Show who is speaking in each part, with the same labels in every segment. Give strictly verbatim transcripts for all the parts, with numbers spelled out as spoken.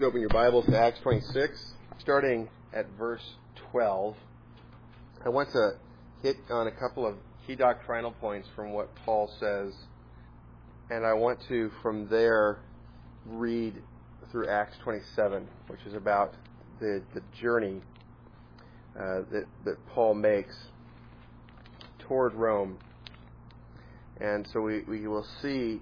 Speaker 1: Open your Bibles to Acts twenty-six, starting at verse twelve. I want to hit on a couple of key doctrinal points from what Paul says, and I want to, from there, read through Acts twenty-seven, which is about the, the journey uh, that, that Paul makes toward Rome. And so we, we will see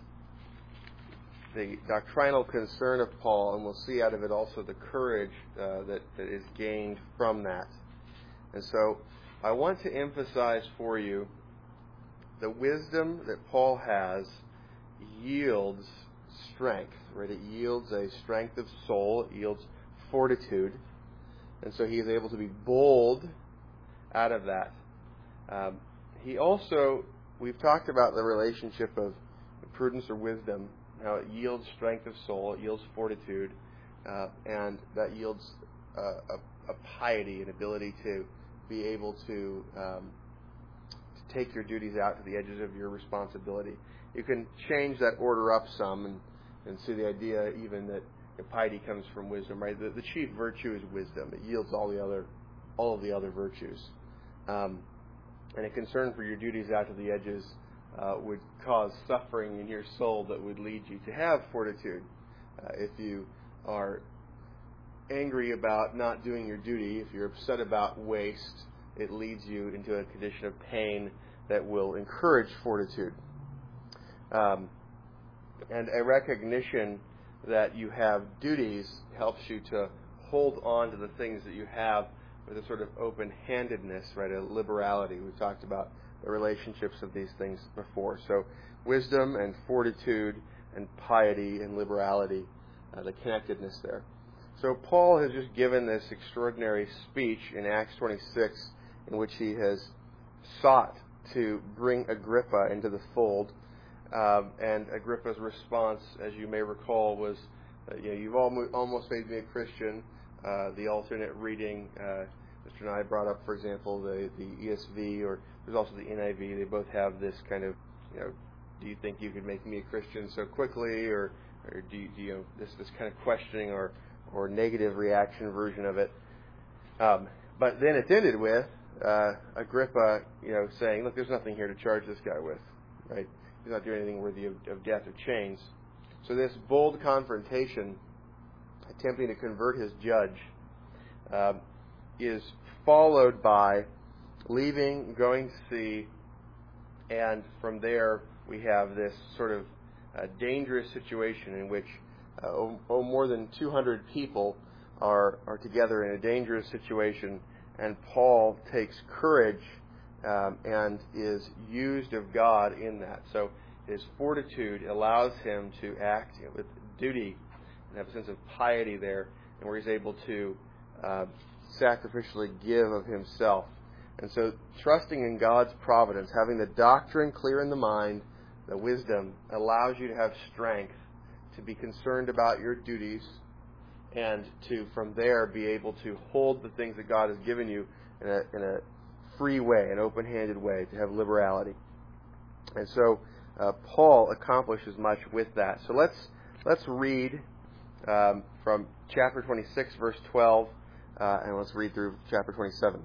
Speaker 1: the doctrinal concern of Paul, and we'll see out of it also the courage uh, that, that is gained from that. And so I want to emphasize for you the wisdom that Paul has yields strength, right? It yields a strength of soul, it yields fortitude, and so he is able to be bold out of that. Um, he also, we've talked about the relationship of prudence or wisdom, how it yields strength of soul, it yields fortitude, uh, and that yields uh, a, a piety, an ability to be able to, um, to take your duties out to the edges of your responsibility. You can change that order up some and, and see the idea even that the piety comes from wisdom, right? The, the chief virtue is wisdom. It yields all the other, all of the other virtues. Um, and a concern for your duties out to the edges Uh, would cause suffering in your soul that would lead you to have fortitude. Uh, if you are angry about not doing your duty, if you're upset about waste, it leads you into a condition of pain that will encourage fortitude. Um, and a recognition that you have duties helps you to hold on to the things that you have with a sort of open-handedness, right, a liberality. We've talked about the relationships of these things before. So wisdom and fortitude and piety and liberality, uh, the connectedness there. So Paul has just given this extraordinary speech in Acts twenty-six in which he has sought to bring Agrippa into the fold. Um, and Agrippa's response, as you may recall, was, uh, you know, you've almost, almost made me a Christian. Uh, the alternate reading, uh, Mister Nye brought up, for example, the, the E S V, or there's also the N I V. They both have this kind of, you know, do you think you could make me a Christian so quickly, or, or do you, do you know, this this kind of questioning or or negative reaction version of it. Um, but then it's ended with uh, Agrippa, you know, saying, look, there's nothing here to charge this guy with, right? He's not doing anything worthy of, of death or chains. So this bold confrontation, attempting to convert his judge, uh, is followed by leaving, going to sea, and from there we have this sort of uh, dangerous situation in which uh, oh, oh, more than two hundred people are, are together in a dangerous situation, and Paul takes courage um, and is used of God in that. So his fortitude allows him to act with duty and have a sense of piety there, and where he's able to uh, sacrificially give of himself. And so trusting in God's providence, having the doctrine clear in the mind, the wisdom, allows you to have strength to be concerned about your duties and to, from there, be able to hold the things that God has given you in a, in a free way, an open-handed way, to have liberality. And so uh, Paul accomplishes much with that. So let's let's read um, from chapter twenty-six, verse twelve, uh, and let's read through chapter twenty-seven.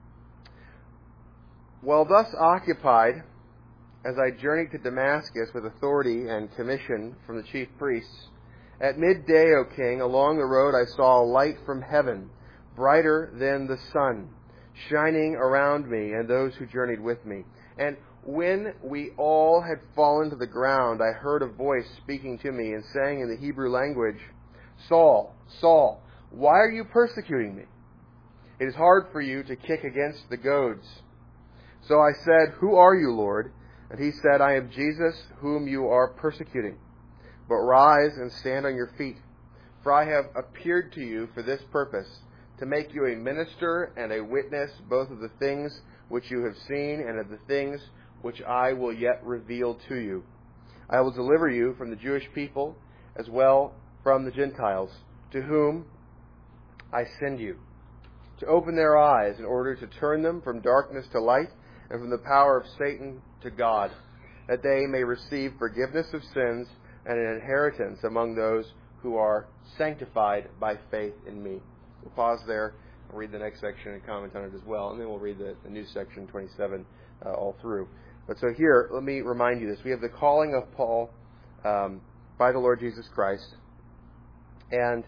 Speaker 1: While thus occupied, as I journeyed to Damascus with authority and commission from the chief priests, at midday, O king, along the road I saw a light from heaven, brighter than the sun, shining around me and those who journeyed with me. And when we all had fallen to the ground, I heard a voice speaking to me and saying in the Hebrew language, Saul, Saul, why are you persecuting me? It is hard for you to kick against the goads. So I said, Who are you, Lord? And he said, I am Jesus, whom you are persecuting. But rise and stand on your feet, for I have appeared to you for this purpose, to make you a minister and a witness both of the things which you have seen and of the things which I will yet reveal to you. I will deliver you from the Jewish people as well from the Gentiles, to whom I send you, to open their eyes in order to turn them from darkness to light and from the power of Satan to God, that they may receive forgiveness of sins and an inheritance among those who are sanctified by faith in me. We'll pause there. I'll read the next section and comment on it as well, and then we'll read the, the new section, twenty-seven, uh, all through. But so here, let me remind you this. We have the calling of Paul um, by the Lord Jesus Christ, and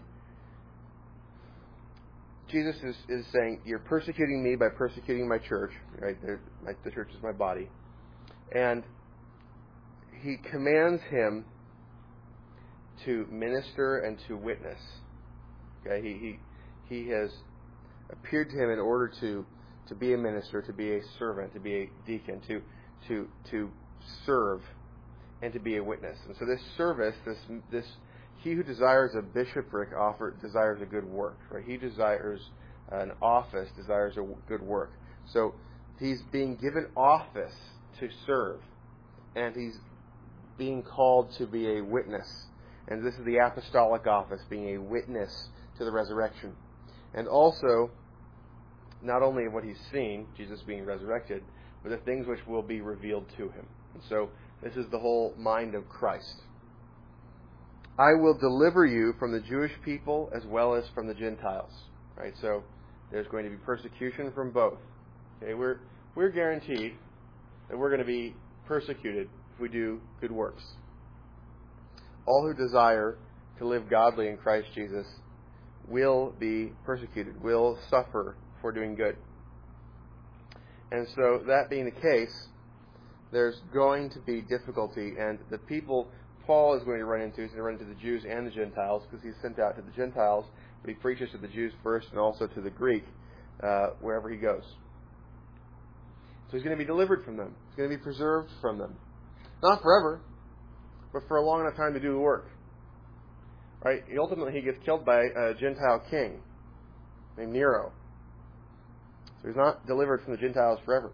Speaker 1: Jesus is, is saying, you're persecuting me by persecuting my church, right? My, the church is my body. And he commands him to minister and to witness. Okay, he he he has appeared to him in order to to be a minister, to be a servant, to be a deacon, to to to serve, and to be a witness. And so this service, this this he who desires a bishopric offer desires a good work. Right? He desires an office, desires a good work. So he's being given office to serve, and he's being called to be a witness. And this is the apostolic office, being a witness to the resurrection. And also, not only what he's seen, Jesus being resurrected, but the things which will be revealed to him. And so this is the whole mind of Christ. I will deliver you from the Jewish people as well as from the Gentiles. Right? So there's going to be persecution from both. Okay, we're we're guaranteed that we're going to be persecuted if we do good works. All who desire to live godly in Christ Jesus will be persecuted, will suffer for doing good. And so, that being the case, there's going to be difficulty, and the people Paul is going to run into, he's going to run into the Jews and the Gentiles, because he's sent out to the Gentiles, but he preaches to the Jews first and also to the Greek, uh, wherever he goes. So he's going to be delivered from them. He's going to be preserved from them. Not forever, but for a long enough time to do the work. Right? Ultimately, he gets killed by a Gentile king named Nero. So he's not delivered from the Gentiles forever.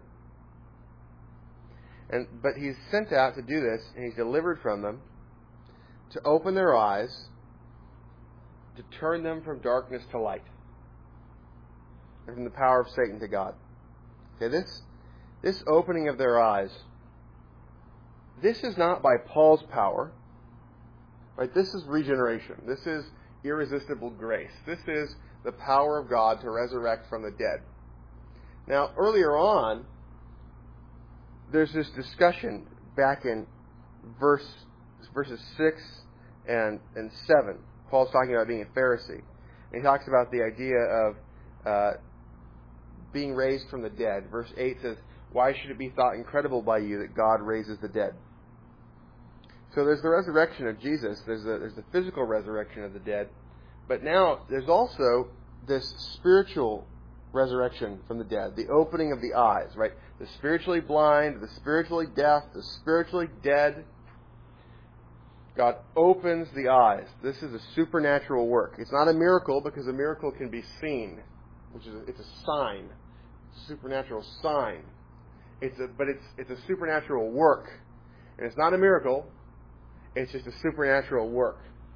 Speaker 1: And but he's sent out to do this, and he's delivered from them, to open their eyes, to turn them from darkness to light, and from the power of Satan to God. Okay, this this opening of their eyes, this is not by Paul's power. Right? This is regeneration. This is irresistible grace. This is the power of God to resurrect from the dead. Now, earlier on, there's this discussion back in verse verses six and, and seven. Paul's talking about being a Pharisee. And he talks about the idea of uh, being raised from the dead. Verse eight says, "Why should it be thought incredible by you that God raises the dead?" So there's the resurrection of Jesus. There's the, there's the physical resurrection of the dead. But now there's also this spiritual resurrection from the dead. The opening of the eyes, right? The spiritually blind, the spiritually deaf, the spiritually dead. God opens the eyes. This is a supernatural work. It's not a miracle, because a miracle can be seen, which is a, it's a sign, it's a supernatural sign. It's a, but it's it's a supernatural work, and it's not a miracle. It's just a supernatural work.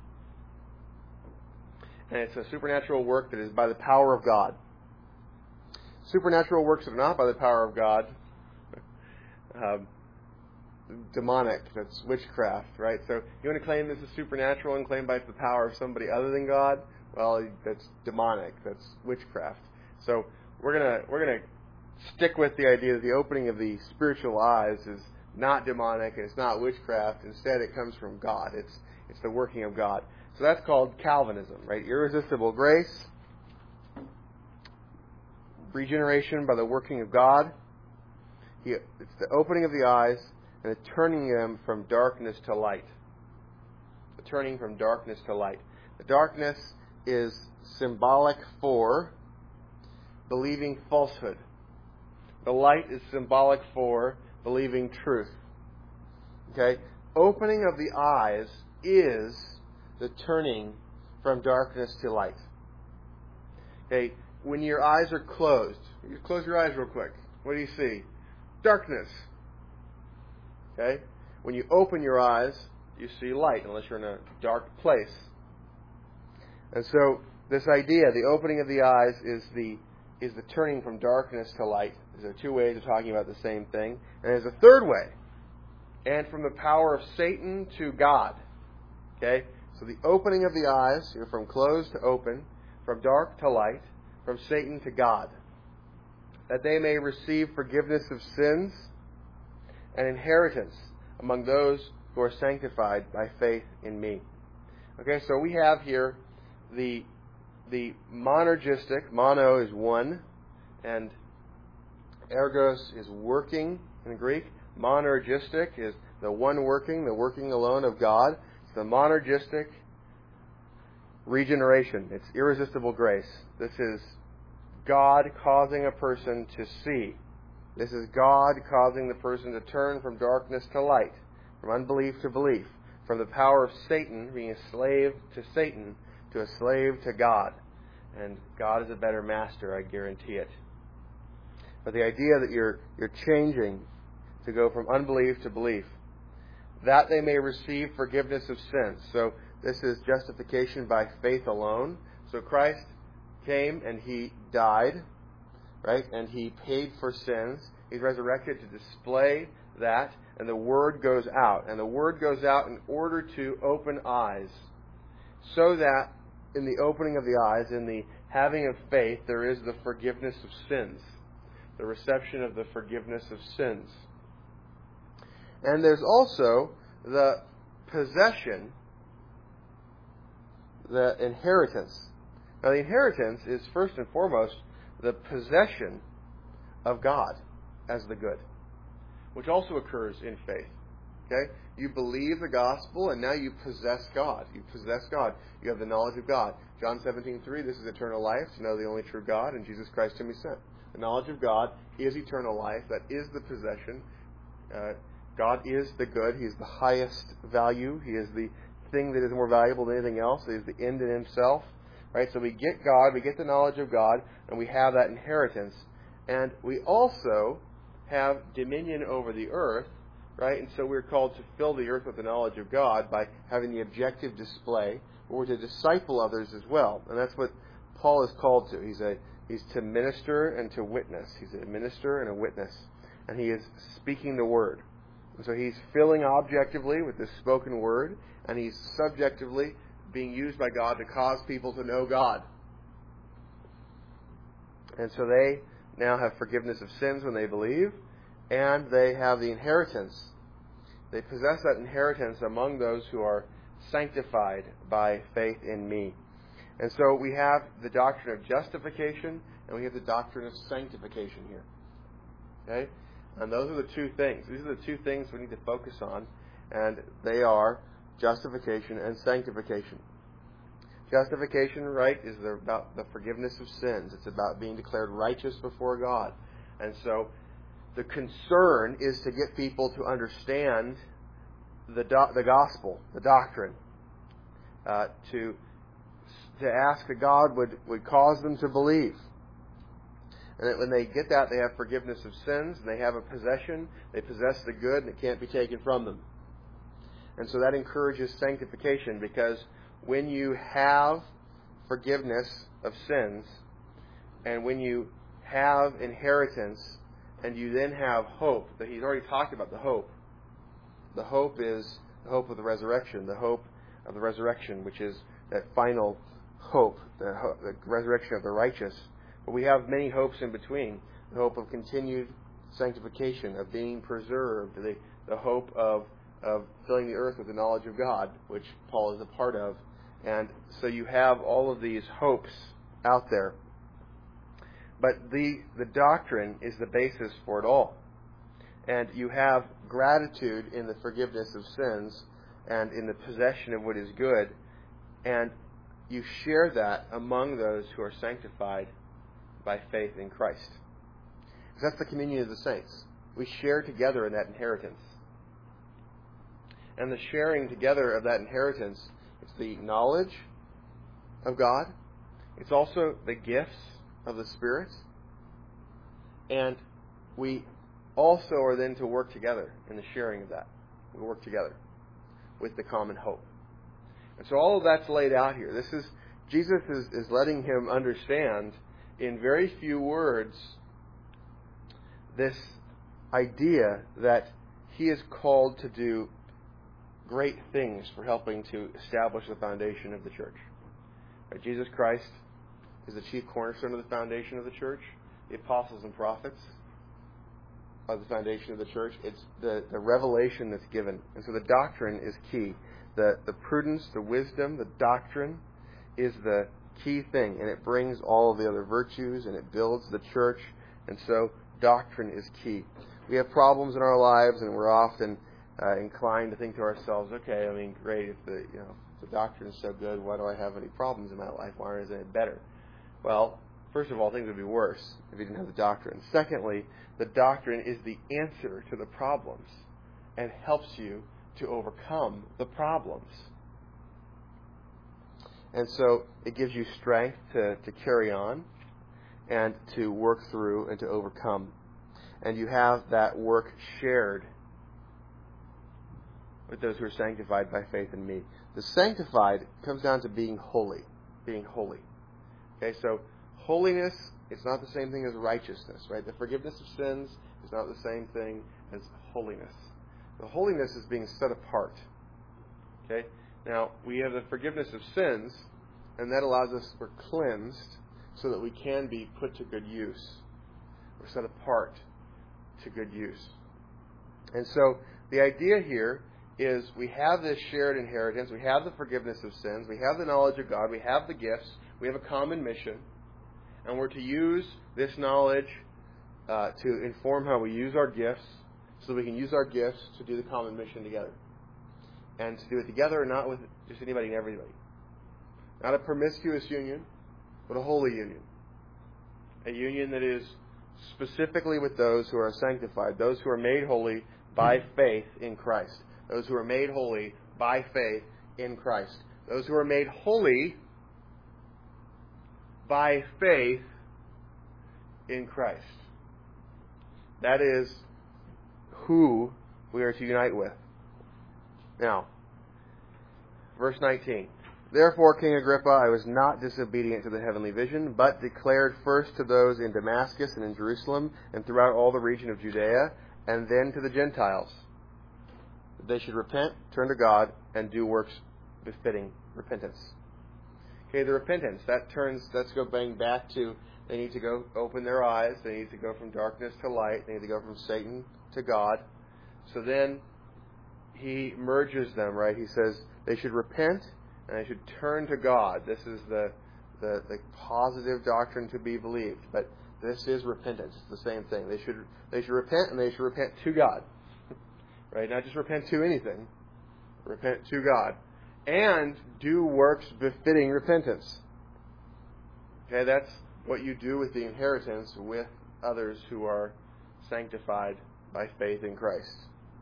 Speaker 1: And it's a supernatural work that is by the power of God. Supernatural works that are not by the power of God, um, demonic, that's witchcraft, right? So you want to claim this is supernatural and claim by the power of somebody other than God? Well, that's demonic, that's witchcraft. So we're gonna we're gonna stick with the idea that the opening of the spiritual eyes is not demonic, and it's not witchcraft. Instead, it comes from God. It's it's the working of God. So that's called Calvinism, right? Irresistible grace, regeneration by the working of God. He, it's the opening of the eyes and the turning them from darkness to light. The turning from darkness to light. The darkness is symbolic for believing falsehood. The light is symbolic for believing truth. Okay? Opening of the eyes is the turning from darkness to light. Okay? When your eyes are closed, you close your eyes real quick. What do you see? Darkness. Okay? When you open your eyes, you see light, unless you're in a dark place. And so, this idea, the opening of the eyes, is the is the turning from darkness to light. There are two ways of talking about the same thing. And there's a third way. And from the power of Satan to God. Okay? So the opening of the eyes, you know, from closed to open, from dark to light, from Satan to God, that they may receive forgiveness of sins and inheritance among those who are sanctified by faith in me. Okay, so we have here the the monergistic. Mono is one, and ergos is working in Greek. Monergistic is the one working, the working alone of God. It's the monergistic regeneration. It's irresistible grace. This is God causing a person to see. This is God causing the person to turn from darkness to light, from unbelief to belief, from the power of Satan, being a slave to Satan, to a slave to God. And God is a better master, I guarantee it. But the idea that you're you're changing to go from unbelief to belief, that they may receive forgiveness of sins. So this is justification by faith alone. So Christ came and He died, right? And He paid for sins. He's resurrected to display that, and the Word goes out. And the Word goes out in order to open eyes, so that in the opening of the eyes, in the having of faith, there is the forgiveness of sins, the reception of the forgiveness of sins. And there's also the possession, the inheritance. Now, the inheritance is first and foremost the possession of God as the good, which also occurs in faith. Okay? You believe the gospel, and now you possess God. You possess God. You have the knowledge of God. John seventeen three, this is eternal life, to know the only true God and Jesus Christ whom He sent. The knowledge of God is eternal life. That is the possession. Uh, God is the good. He is the highest value. He is the thing that is more valuable than anything else. He is the end in Himself. Right? So we get God, we get the knowledge of God, and we have that inheritance. And we also have dominion over the earth, right? And so we're called to fill the earth with the knowledge of God by having the objective display, but we're to disciple others as well. And that's what Paul is called to. He's a he's to minister and to witness. He's a minister and a witness. And he is speaking the word. And so he's filling objectively with this spoken word, and he's subjectively being used by God to cause people to know God. And so they now have forgiveness of sins when they believe, and they have the inheritance. They possess that inheritance among those who are sanctified by faith in me. And so we have the doctrine of justification, and we have the doctrine of sanctification here. Okay? And those are the two things. These are the two things we need to focus on, and they are justification and sanctification. Justification, right, is about the forgiveness of sins. It's about being declared righteous before God. And so the concern is to get people to understand the do- the gospel, the doctrine, uh, to to ask that God would, would cause them to believe. And that when they get that, they have forgiveness of sins, and they have a possession. They possess the good, and it can't be taken from them. And so that encourages sanctification, because when you have forgiveness of sins, and when you have inheritance, and you then have hope, that he's already talked about the hope. The hope is the hope of the resurrection, the hope of the resurrection, which is that final hope, the, ho- the resurrection of the righteous. But we have many hopes in between. The hope of continued sanctification, of being preserved, the, the hope of, of filling the earth with the knowledge of God, which Paul is a part of. And so you have all of these hopes out there. But the, the doctrine is the basis for it all. And you have gratitude in the forgiveness of sins and in the possession of what is good. And you share that among those who are sanctified by faith in Christ. Because that's the communion of the saints. We share together in that inheritance. And the sharing together of that inheritance, it's the knowledge of God. It's also the gifts of the Spirit. And we also are then to work together in the sharing of that. We work together with the common hope. And so all of that's laid out here. This is Jesus is, is letting him understand in very few words this idea that he is called to do great things for helping to establish the foundation of the church. Right? Jesus Christ is the chief cornerstone of the foundation of the church. The apostles and prophets are the foundation of the church. It's the, the revelation that's given. And so the doctrine is key. The, the prudence, the wisdom, the doctrine is the key thing. And it brings all of the other virtues, and it builds the church. And so doctrine is key. We have problems in our lives, and we're often uh, inclined to think to ourselves, okay, I mean, great, if the, you know, if the doctrine is so good, why do I have any problems in my life? Why isn't it better? Well, first of all, things would be worse if you didn't have the doctrine. Secondly, the doctrine is the answer to the problems and helps you to overcome the problems. And so it gives you strength to, to carry on and to work through and to overcome. And you have that work shared with those who are sanctified by faith in me. The sanctified comes down to being holy. Being holy. Okay, so holiness, it's not the same thing as righteousness, right? The forgiveness of sins is not the same thing as holiness. The holiness is being set apart. Okay? Now, we have the forgiveness of sins, and that allows us, we're cleansed so that we can be put to good use. We're set apart to good use. And so, the idea here is we have this shared inheritance, we have the forgiveness of sins, we have the knowledge of God, we have the gifts, we have a common mission, and we're to use this knowledge uh, to inform how we use our gifts so that we can use our gifts to do the common mission together. And to do it together, not with just anybody and everybody. Not a promiscuous union, but a holy union. A union that is specifically with those who are sanctified, those who are made holy by faith in Christ. Those who are made holy by faith in Christ. Those who are made holy by faith in Christ. That is who we are to unite with. Now, verse nineteen. Therefore, King Agrippa, I was not disobedient to the heavenly vision, but declared first to those in Damascus and in Jerusalem and throughout all the region of Judea, and then to the Gentiles, that they should repent, turn to God, and do works befitting repentance. Okay, the repentance, that turns, let's go bang back to, they need to go open their eyes, they need to go from darkness to light, they need to go from Satan to God. So then, he merges them, right? He says they should repent and they should turn to God. This is the, the the positive doctrine to be believed. But this is repentance. It's the same thing. They should they should repent and they should repent to God. Right? Not just repent to anything. Repent to God. And do works befitting repentance. Okay, that's what you do with the inheritance with others who are sanctified by faith in Christ.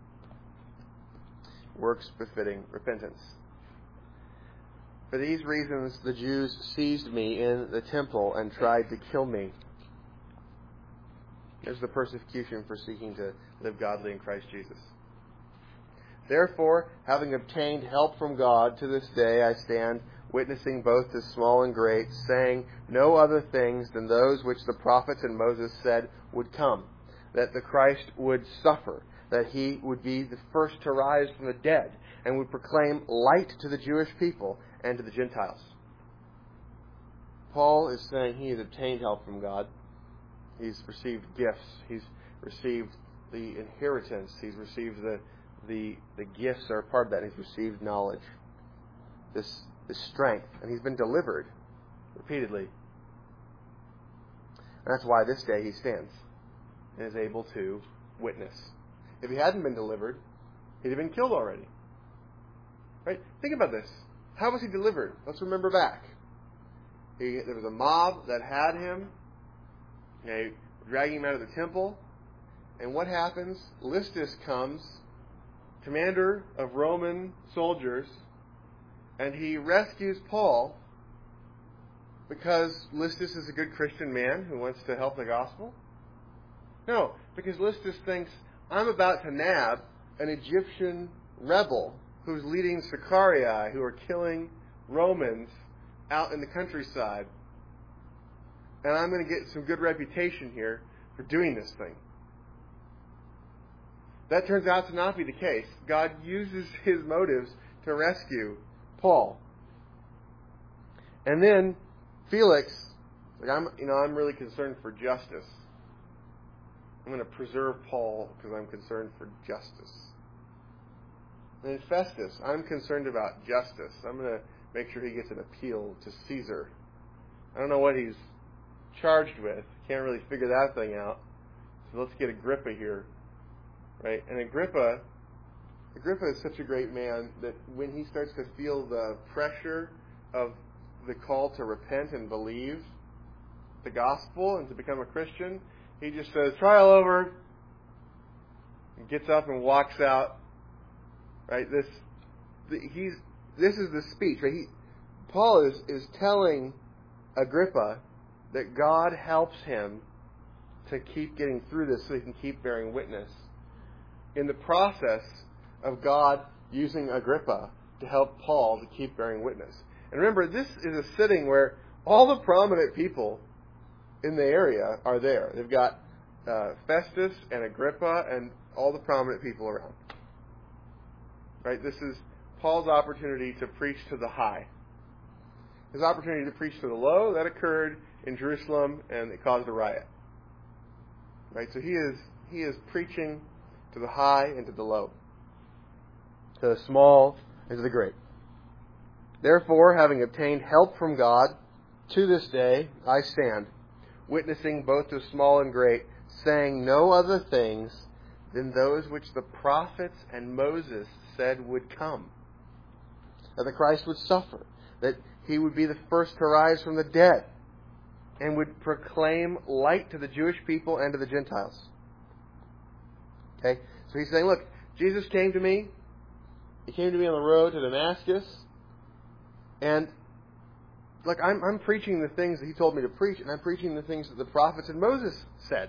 Speaker 1: Works befitting repentance. For these reasons, the Jews seized me in the temple and tried to kill me. There's the persecution for seeking to live godly in Christ Jesus. Therefore, having obtained help from God, to this day I stand witnessing both to small and great, saying no other things than those which the prophets and Moses said would come, that the Christ would suffer, that he would be the first to rise from the dead, and would proclaim light to the Jewish people and to the Gentiles. Paul is saying he has obtained help from God. He's received gifts. He's received the inheritance. He's received the the, the gifts that are part of that. He's received knowledge. This, this strength. And he's been delivered repeatedly. And that's why this day he stands and is able to witness. If he hadn't been delivered, he'd have been killed already. Right? Think about this. How was he delivered? Let's remember back. He, there was a mob that had him. They were dragging him out of the temple. And what happens? Listus comes, commander of Roman soldiers, and he rescues Paul because Listus is a good Christian man who wants to help the gospel? No, because Listus thinks, I'm about to nab an Egyptian rebel who's leading Sicarii, who are killing Romans out in the countryside. And I'm going to get some good reputation here for doing this thing. that turns out to not be the case. God uses his motives to rescue Paul. And then Felix, like I'm, you know, I'm really concerned for justice. I'm going to preserve Paul because I'm concerned for justice. And then Festus, I'm concerned about justice. I'm going to make sure he gets an appeal to Caesar. I don't know what he's charged with. Can't really figure that thing out. So let's get Agrippa here. Right? And Agrippa, Agrippa is such a great man that when he starts to feel the pressure of the call to repent and believe the gospel and to become a Christian, he just says, trial over, and gets up and walks out. Right? This, the, he's, this is the speech. Right? He, Paul is, is telling Agrippa that God helps him to keep getting through this so he can keep bearing witness in the process of God using Agrippa to help Paul to keep bearing witness. And remember, this is a sitting where all the prominent people in the area are there. They've got uh, Festus and Agrippa and all the prominent people around. Right? This is Paul's opportunity to preach to the high. His opportunity to preach to the low, that occurred in Jerusalem and it caused a riot. Right? So he is he is preaching to the high and to the low, to the small and to the great. Therefore, having obtained help from God, to this day I stand, witnessing both to small and great, saying no other things than those which the prophets and Moses said would come. That the Christ would suffer, that he would be the first to rise from the dead, and would proclaim light to the Jewish people and to the Gentiles. Okay? So he's saying, look, Jesus came to me. He came to me on the road to Damascus. And, look, I'm, I'm preaching the things that he told me to preach, and I'm preaching the things that the prophets and Moses said.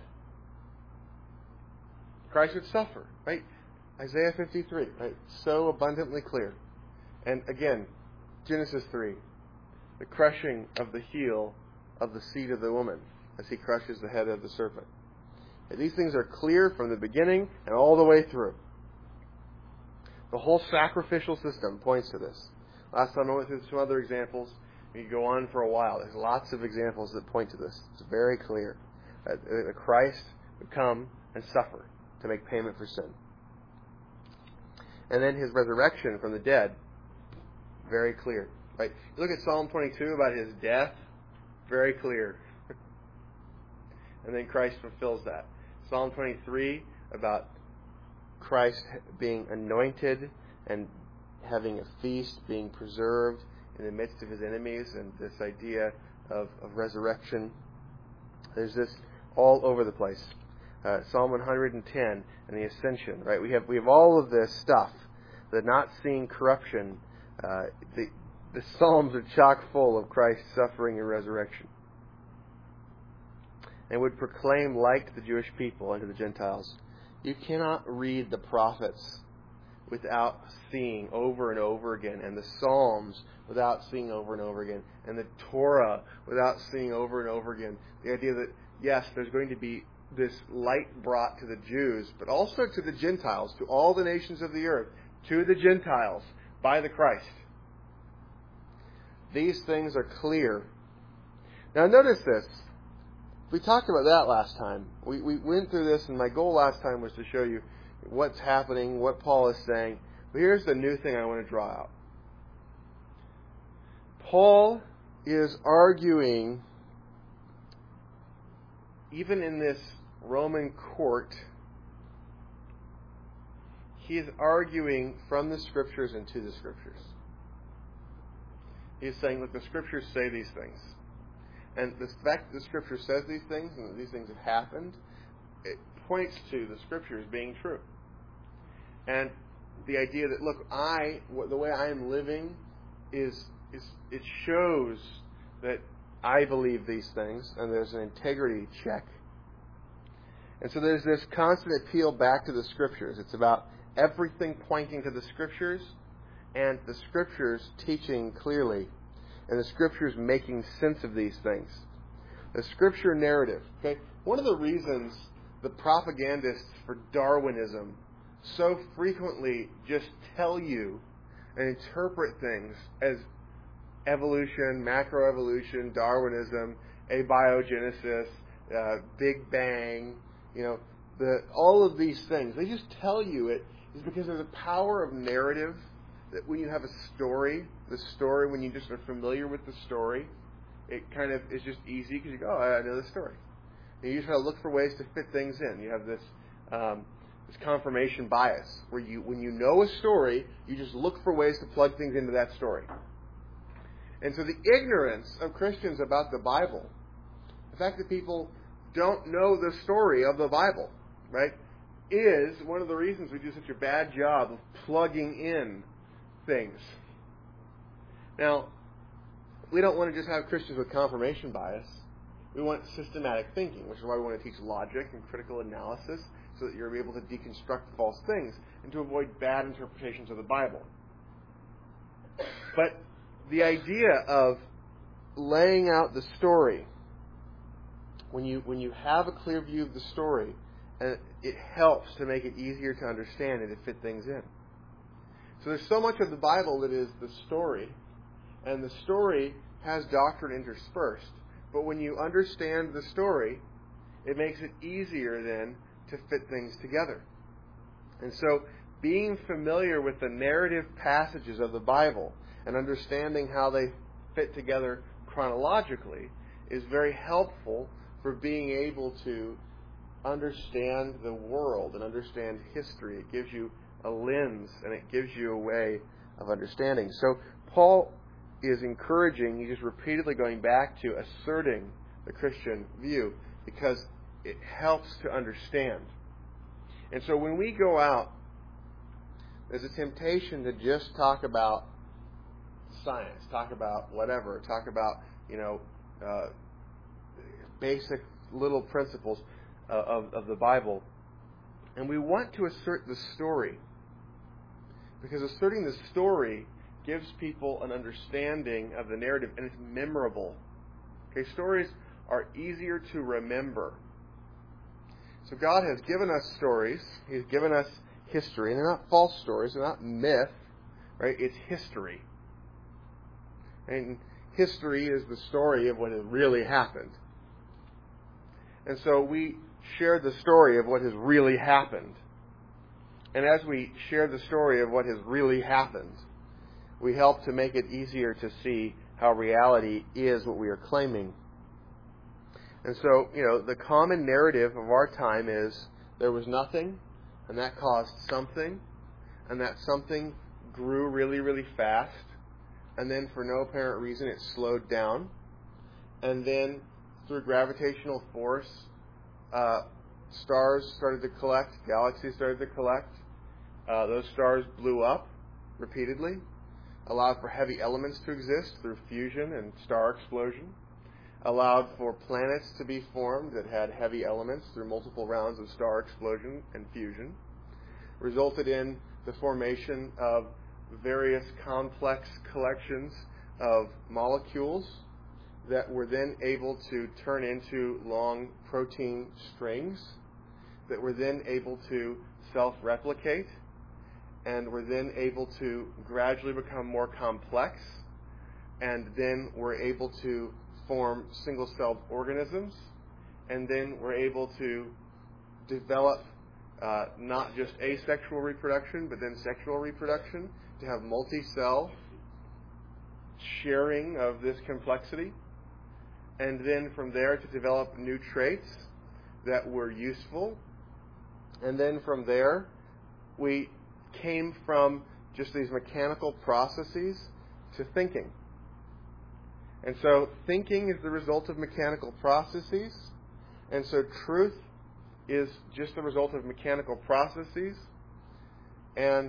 Speaker 1: Christ would suffer, right? Isaiah fifty-three, right? So abundantly clear. And again, Genesis three, the crushing of the heel of the seed of the woman as he crushes the head of the serpent. And these things are clear from the beginning and all the way through. The whole sacrificial system points to this. Last time I went through some other examples. You could go on for a while. There's lots of examples that point to this. It's very clear that Christ would come and suffer to make payment for sin. And then his resurrection from the dead, very clear. Right? You look at Psalm twenty-two about his death, very clear. And then Christ fulfills that. Psalm twenty-three about Christ being anointed and having a feast, being preserved in the midst of his enemies, and this idea of, of resurrection. There's this all over the place. Uh, Psalm one hundred ten and the ascension, right? We have we have all of this stuff. The not seeing corruption. Uh, the the Psalms are chock full of Christ's suffering and resurrection. And would proclaim light to the Jewish people and to the Gentiles. You cannot read the prophets without seeing over and over again, and the Psalms without seeing over and over again, and the Torah without seeing over and over again. The idea that, yes, there's going to be this light brought to the Jews, but also to the Gentiles, to all the nations of the earth, to the Gentiles, by the Christ. These things are clear. Now notice this. We talked about that last time. We, we went through this, and my goal last time was to show you what's happening, what Paul is saying. But here's the new thing I want to draw out. Paul is arguing, even in this Roman court, he is arguing from the Scriptures and to the Scriptures. He is saying, look, the Scriptures say these things. And the fact that the Scripture says these things and that these things have happened, it points to the Scriptures being true. And the idea that, look, I, the way I am living is, is it shows that I believe these things, and there's an integrity check. And so there's this constant appeal back to the Scriptures. It's about everything pointing to the Scriptures, and the Scriptures teaching clearly, and the Scriptures making sense of these things. The Scripture narrative. Okay, one of the reasons the propagandists for Darwinism so frequently just tell you and interpret things as evolution, macroevolution, Darwinism, abiogenesis, uh, Big Bang, you know, the all of these things. They just tell you it is because of the power of narrative, that when you have a story, the story, when you just are familiar with the story, it kind of is just easy because you go, oh, I know the story. And you just try to look for ways to fit things in. You have this um, this confirmation bias where you, when you know a story, you just look for ways to plug things into that story. And so the ignorance of Christians about the Bible, the fact that people don't know the story of the Bible, right, is one of the reasons we do such a bad job of plugging in things. Now, we don't want to just have Christians with confirmation bias. We want systematic thinking, which is why we want to teach logic and critical analysis so that you're able to deconstruct false things and to avoid bad interpretations of the Bible. But the idea of laying out the story, when you when you have a clear view of the story, and it helps to make it easier to understand and to fit things in. So there's so much of the Bible that is the story, and the story has doctrine interspersed. But when you understand the story, it makes it easier then to fit things together. And so being familiar with the narrative passages of the Bible and understanding how they fit together chronologically is very helpful for being able to understand the world and understand history. It gives you a lens and it gives you a way of understanding. So Paul is encouraging, he's just repeatedly going back to asserting the Christian view because it helps to understand. And so when we go out, there's a temptation to just talk about science, talk about whatever, talk about, you know, uh, basic little principles uh, of, of the Bible. And we want to assert the story because asserting the story gives people an understanding of the narrative, and it's memorable. Okay, stories are easier to remember. So God has given us stories. He's given us history. And they're not false stories. They're not myth. Right? It's history. And history is the story of what has really happened. And so we share the story of what has really happened. And as we share the story of what has really happened, we help to make it easier to see how reality is what we are claiming. And so, you know, the common narrative of our time is there was nothing, and that caused something, and that something grew really, really fast, and then for no apparent reason it slowed down, and then through gravitational force, uh, stars started to collect, galaxies started to collect, uh, those stars blew up repeatedly, allowed for heavy elements to exist through fusion and star explosion, allowed for planets to be formed that had heavy elements through multiple rounds of star explosion and fusion, resulted in the formation of various complex collections of molecules that were then able to turn into long protein strings that were then able to self-replicate and were then able to gradually become more complex, and then were able to form single-celled organisms, and then were able to develop uh, not just asexual reproduction, but then sexual reproduction, to have multi-cell sharing of this complexity, and then from there to develop new traits that were useful, and then from there we came from just these mechanical processes to thinking. And so thinking is the result of mechanical processes, and so truth is just the result of mechanical processes, and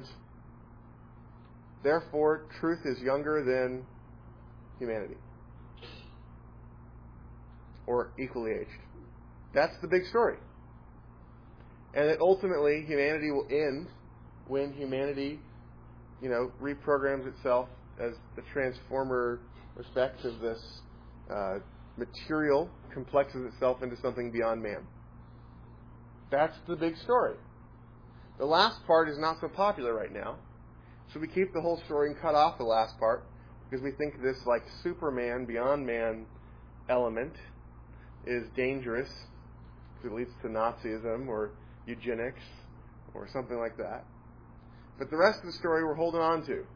Speaker 1: therefore truth is younger than humanity, or equally aged. That's the big story. And that ultimately humanity will end when humanity, you know, reprograms itself as the transformer effect of this uh, material complexes itself into something beyond man. That's the big story. The last part is not so popular right now. So we keep the whole story and cut off the last part because we think this like Superman, beyond man element is dangerous because it leads to Nazism or eugenics or something like that. But the rest of the story we're holding on to.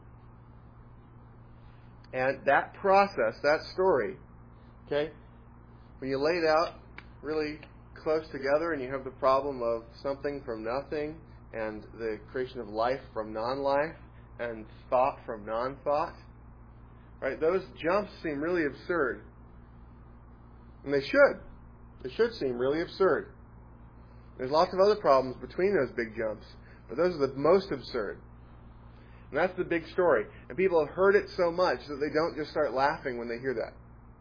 Speaker 1: And that process, that story, okay, when you lay it out really close together and you have the problem of something from nothing and the creation of life from non-life and thought from non-thought, right? Those jumps seem really absurd. And they should. They should seem really absurd. There's lots of other problems between those big jumps, but those are the most absurd. And that's the big story. And people have heard it so much that they don't just start laughing when they hear that.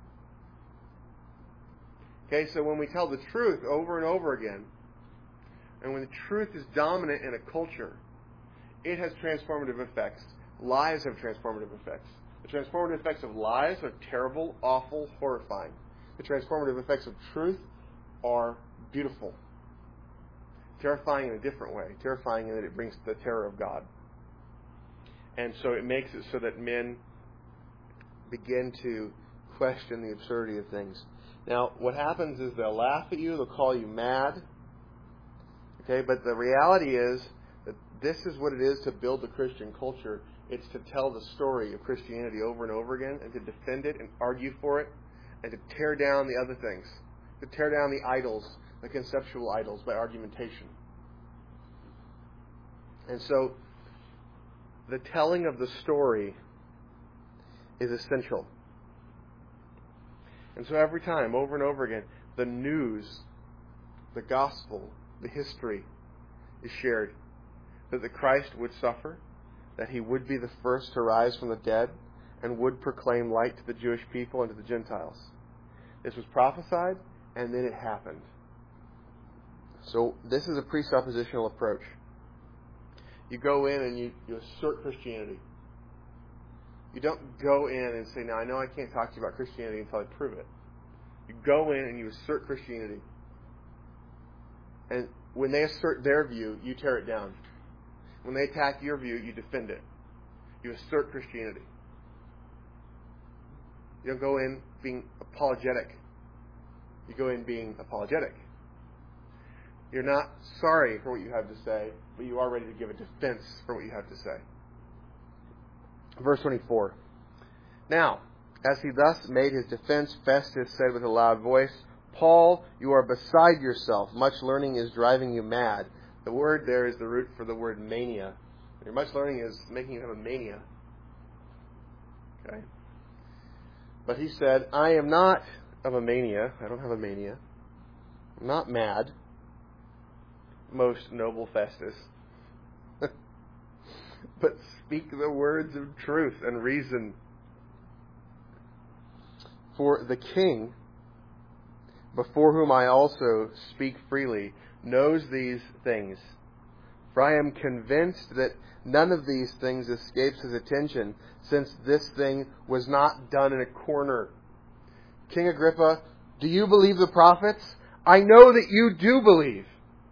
Speaker 1: Okay, so when we tell the truth over and over again, and when the truth is dominant in a culture, it has transformative effects. Lies have transformative effects. The transformative effects of lies are terrible, awful, horrifying. The transformative effects of truth are beautiful. Terrifying in a different way. Terrifying in that it brings the terror of God. And so it makes it so that men begin to question the absurdity of things. Now, what happens is they'll laugh at you, they'll call you mad. Okay, but the reality is that this is what it is to build the Christian culture. It's to tell the story of Christianity over and over again and to defend it and argue for it and to tear down the other things. To tear down the idols, the conceptual idols, by argumentation. And so the telling of the story is essential. And so every time, over and over again, the news, the gospel, the history is shared. That the Christ would suffer, that he would be the first to rise from the dead, and would proclaim light to the Jewish people and to the Gentiles. This was prophesied, and then it happened. So this is a presuppositional approach. You go in and you, you assert Christianity. You don't go in and say, now I know I can't talk to you about Christianity until I prove it. You go in and you assert Christianity. And when they assert their view, you tear it down. When they attack your view, you defend it. You assert Christianity. You don't go in being apologetic. You go in being apologetic. You're not sorry for what you have to say, but you are ready to give a defense for what you have to say. Verse twenty-four. Now, as he thus made his defense, Festus said with a loud voice, Paul, you are beside yourself. Much learning is driving you mad. The word there is the root for the word mania. Your much learning is making you have a mania. Okay? But he said, I am not of a mania. I don't have a mania. I'm not mad. Most noble Festus. But speak the words of truth and reason. For the king, before whom I also speak freely, knows these things. For I am convinced that none of these things escapes his attention, since this thing was not done in a corner. King Agrippa, do you believe the prophets? I know that you do believe.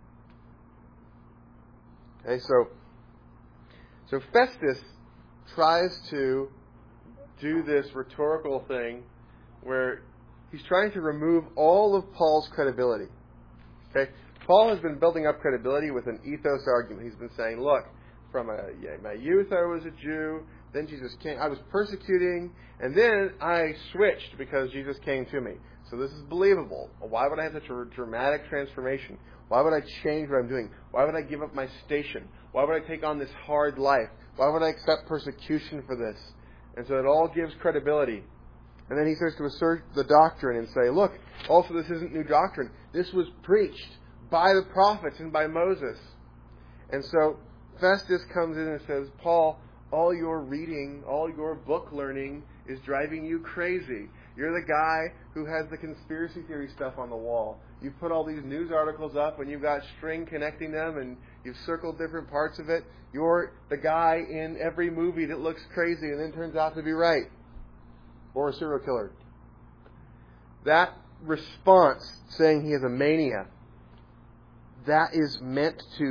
Speaker 1: Okay, so, so Festus tries to do this rhetorical thing where he's trying to remove all of Paul's credibility. Okay, Paul has been building up credibility with an ethos argument. He's been saying, look, from a, yeah, my youth I was a Jew, then Jesus came, I was persecuting, and then I switched because Jesus came to me. So this is believable. Why would I have such a dramatic transformation? Why would I change what I'm doing? Why would I give up my station? Why would I take on this hard life? Why would I accept persecution for this? And so it all gives credibility. And then he starts to assert the doctrine and say, look, also this isn't new doctrine. This was preached by the prophets and by Moses. And so Festus comes in and says, Paul, all your reading, all your book learning is driving you crazy. You're the guy who has the conspiracy theory stuff on the wall. You put all these news articles up and you've got string connecting them and you've circled different parts of it. You're the guy in every movie that looks crazy and then turns out to be right. Or a serial killer. That response, saying he has a mania, that is meant to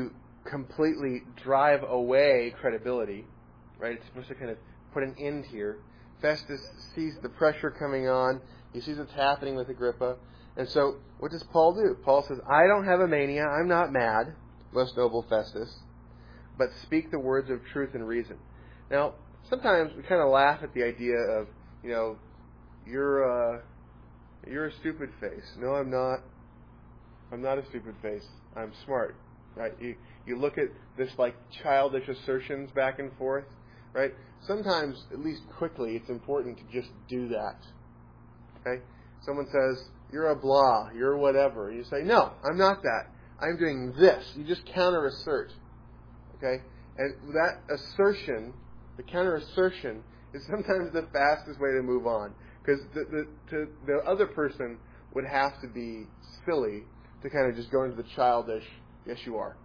Speaker 1: completely drive away credibility, right? It's supposed to kind of put an end here. Festus sees the pressure coming on. He sees what's happening with Agrippa. And so what does Paul do? Paul says, I don't have a mania. I'm not mad, most noble Festus, but speak the words of truth and reason. Now, sometimes we kind of laugh at the idea of, you know, you're, uh, you're a stupid face. No, I'm not. I'm not a stupid face. I'm smart, right? You, you look at this like childish assertions back and forth, right? Sometimes, at least quickly, it's important to just do that. Okay? Someone says, you're a blah, you're whatever. You say, no, I'm not that. I'm doing this. You just counter-assert. Okay? And that assertion, the counter-assertion, is sometimes the fastest way to move on. Because the, the, to, the other person would have to be silly to kind of just go into the childish, yes you are.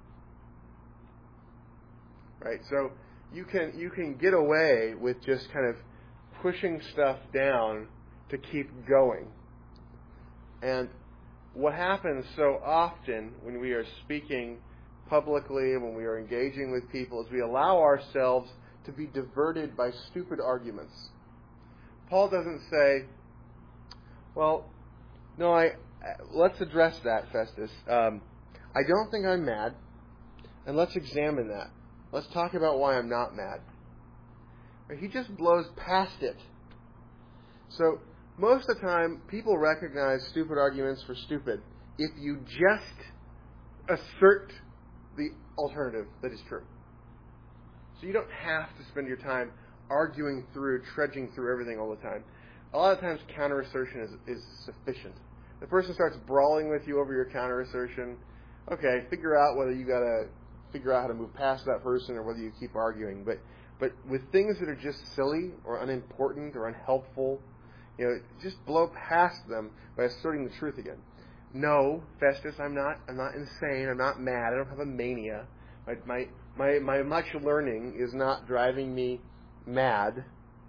Speaker 1: Right? So you can you can get away with just kind of pushing stuff down to keep going. And what happens so often when we are speaking publicly, when we are engaging with people, is we allow ourselves to be diverted by stupid arguments. Paul doesn't say, well, no, I let's address that, Festus. Um, I don't think I'm mad, and let's examine that. Let's talk about why I'm not mad. He just blows past it. So most of the time, people recognize stupid arguments for stupid if you just assert the alternative that is true. So you don't have to spend your time arguing through, trudging through everything all the time. A lot of times, counter-assertion is, is sufficient. The person starts brawling with you over your counter-assertion. Okay, figure out whether you got to figure out how to move past that person or whether you keep arguing. But but with things that are just silly or unimportant or unhelpful, you know, just blow past them by asserting the truth again. No, Festus, I'm not. I'm not insane. I'm not mad. I don't have a mania. My my my, my much learning is not driving me mad.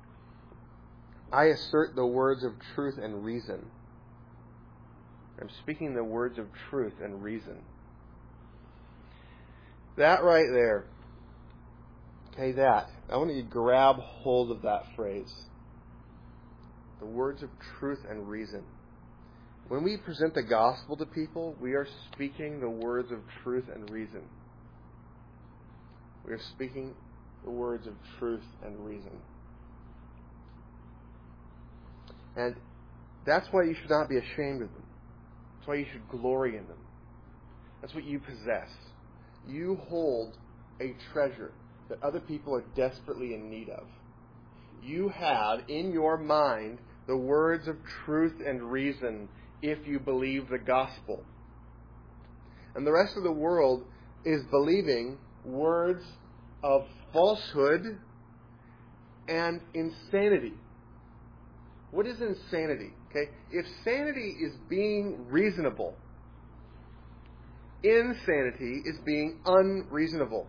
Speaker 1: I assert the words of truth and reason. I'm speaking the words of truth and reason. That right there. Okay, that. I want you to grab hold of that phrase. The words of truth and reason. When we present the gospel to people, we are speaking the words of truth and reason. We are speaking the words of truth and reason. And that's why you should not be ashamed of them. That's why you should glory in them. That's what you possess. You hold a treasure that other people are desperately in need of. You have in your mind the words of truth and reason if you believe the gospel. And the rest of the world is believing words of falsehood and insanity. What is insanity? Okay, if sanity is being reasonable, insanity is being unreasonable.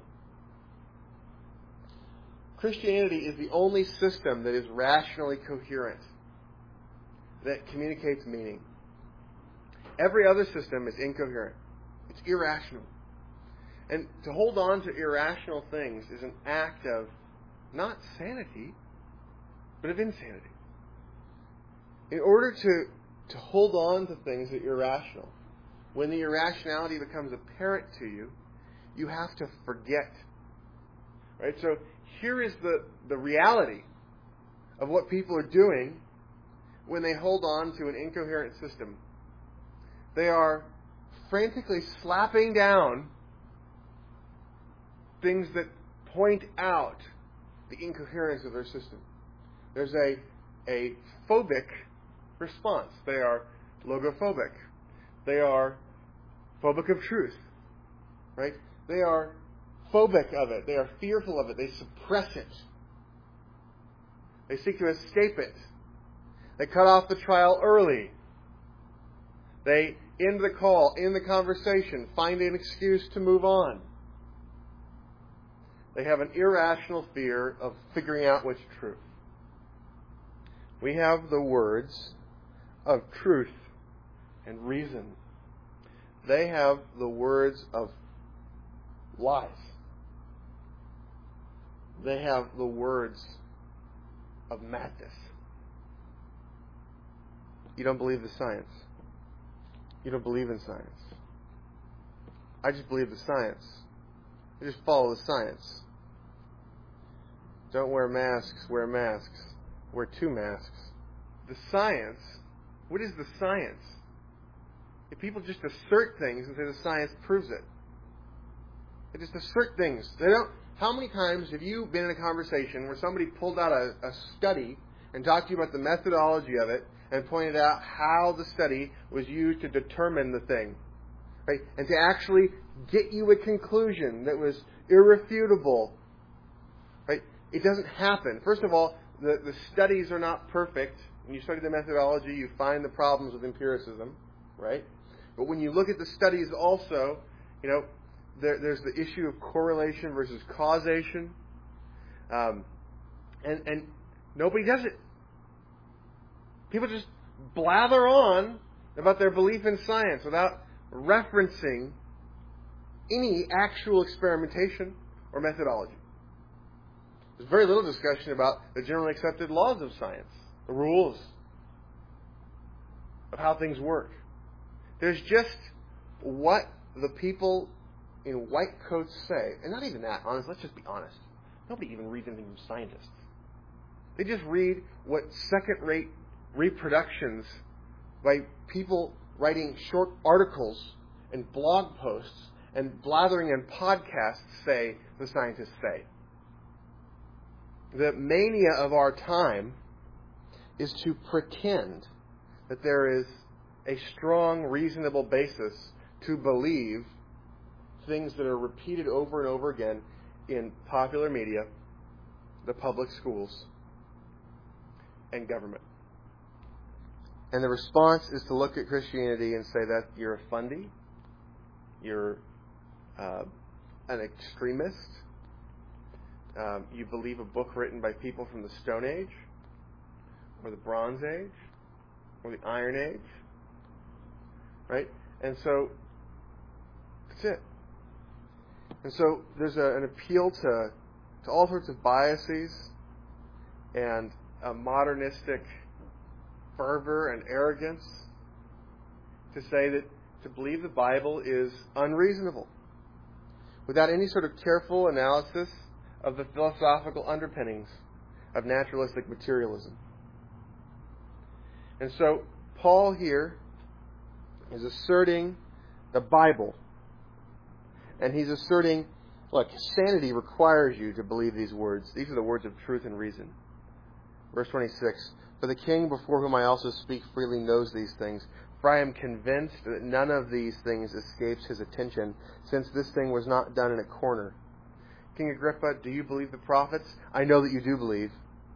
Speaker 1: Christianity is the only system that is rationally coherent, that communicates meaning. Every other system is incoherent. It's irrational. And to hold on to irrational things is an act of not sanity, but of insanity. In order to, to hold on to things that are irrational, when the irrationality becomes apparent to you, you have to forget. Right? So here is the, the reality of what people are doing when they hold on to an incoherent system. They are frantically slapping down things that point out the incoherence of their system. There's a, a phobic response. They are logophobic. They are phobic of truth. Right? They are phobic of it. They are fearful of it. They suppress it. They seek to escape it. They cut off the trial early. They end the call, end the conversation, find an excuse to move on. They have an irrational fear of figuring out what's true. We have the words of truth and reason. They have the words of lies. They have the words of madness. You don't believe the science. You don't believe in science. I just believe the science. I just follow the science. Don't wear masks, wear masks. Wear two masks. The science, what is the science? If people just assert things and say the science proves it. They just assert things. They don't. How many times have you been in a conversation where somebody pulled out a, a study and talked to you about the methodology of it and pointed out how the study was used to determine the thing, right? And to actually get you a conclusion that was irrefutable, right? It doesn't happen. First of all, the, the studies are not perfect. When you study the methodology, you find the problems with empiricism, right? But when you look at the studies also, you know, there, there's the issue of correlation versus causation. Um, and, and nobody does it. People just blather on about their belief in science without referencing any actual experimentation or methodology. There's very little discussion about the generally accepted laws of science, the rules of how things work. There's just what the people in white coats say. And not even that, honest. Let's just be honest. Nobody even reads anything from scientists. They just read what second-rate reproductions by people writing short articles and blog posts and blathering in podcasts say the scientists say. The mania of our time is to pretend that there is a strong, reasonable basis to believe things that are repeated over and over again in popular media, the public schools, and government. And the response is to look at Christianity and say that you're a fundy, you're uh, an extremist, um, you believe a book written by people from the Stone Age, or the Bronze Age, or the Iron Age, right? And so, that's it. And so there's a, an appeal to, to all sorts of biases and a modernistic fervor and arrogance to say that to believe the Bible is unreasonable without any sort of careful analysis of the philosophical underpinnings of naturalistic materialism. And so Paul here is asserting the Bible. And he's asserting, look, sanity requires you to believe these words. These are the words of truth and reason. Verse twenty-six, for the king before whom I also speak freely knows these things. For I am convinced that none of these things escapes his attention, since this thing was not done in a corner. King Agrippa, do you believe the prophets? I know that you do believe.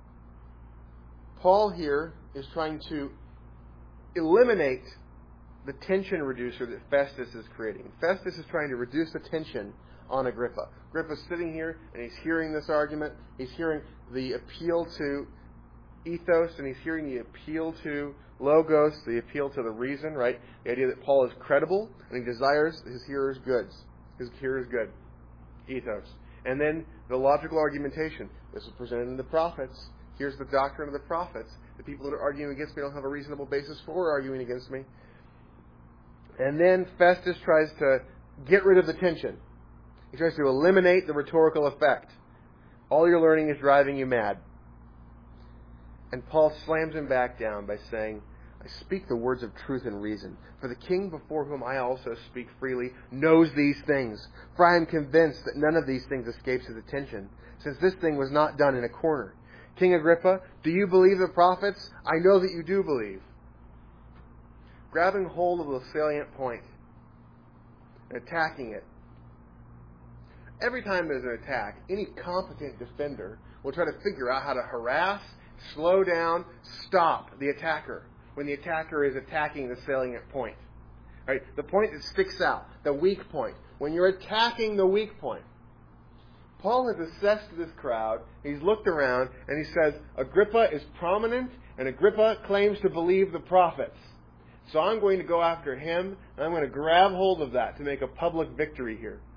Speaker 1: Paul here is trying to eliminate the tension reducer that Festus is creating. Festus is trying to reduce the tension on Agrippa. Agrippa's sitting here and he's hearing this argument. He's hearing the appeal to ethos and he's hearing the appeal to logos, the appeal to the reason, right? The idea that Paul is credible and he desires his hearers' goods. His hearers' good. Ethos. And then the logical argumentation. This is presented in the prophets. Here's the doctrine of the prophets. The people that are arguing against me don't have a reasonable basis for arguing against me. And then Festus tries to get rid of the tension. He tries to eliminate the rhetorical effect. All your learning is driving you mad. And Paul slams him back down by saying, I speak the words of truth and reason. For the king before whom I also speak freely knows these things. For I am convinced that none of these things escapes his attention, since this thing was not done in a corner. King Agrippa, do you believe the prophets? I know that you do believe. Grabbing hold of the salient point and attacking it. Every time there's an attack, any competent defender will try to figure out how to harass, slow down, stop the attacker when the attacker is attacking the salient point. Right? The point that sticks out, the weak point. When you're attacking the weak point. Paul has assessed this crowd, he's looked around, and he says, Agrippa is prominent, and Agrippa claims to believe the prophets. So I'm going to go after him, and I'm going to grab hold of that to make a public victory here.